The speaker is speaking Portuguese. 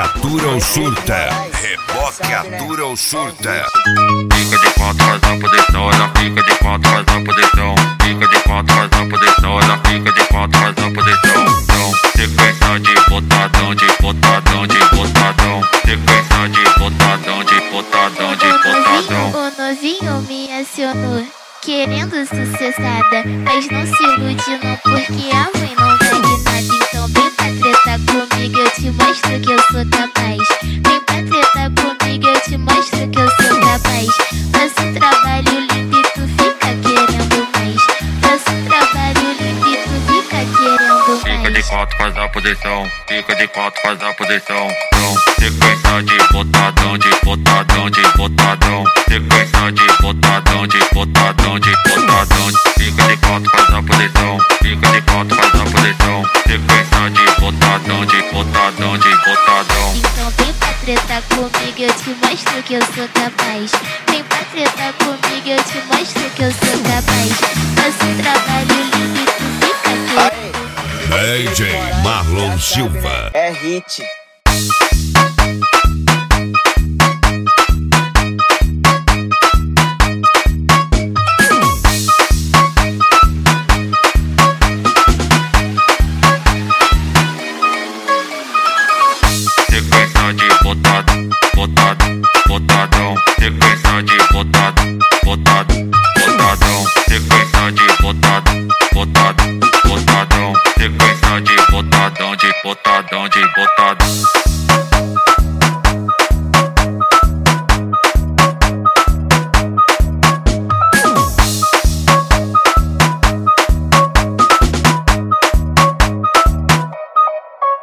Atura ou surta. Reboque, atura ou surta. Fica de quatro, faz a posição, ela fica de quatro, faz a posição. Fica de quatro, faz a posição, ela fica de quatro, faz a posição. Então, sequência de botadão, de botadão, de botadão. Sequência de botadão, de botadão, de botadão. O novinho me acionou, querendo sucessada, mas não se ilude não, porque a mãe não vale nada. Então vem pra treta comigo, eu te mostro que eu sou capaz. Vem pra treta comigo, eu te mostro que eu sou capaz. Faço um trabalho lindo e tu fica querendo mais. Faço um trabalho lindo e tu fica querendo mais. Fica de quatro, faz a posição. Fica de quatro, faz a posição. Então, sequência de botadão, de botadão, de botadão. Sequência de botadão, de botadão, de botadão. Fica de quatro, faz a posição. Fica de quatro, faz a posição. Sequência de botadão, de botadão, de botadão. Então vem pra treta comigo, eu te mostro que eu sou capaz. Vem pra treta comigo, eu te mostro que eu sou capaz. Faço um trabalho lindo e tu fica querendo. DJ Marlon Silva. É hit. Sequência de botado, botado, botadão. Sequência de botado, botado.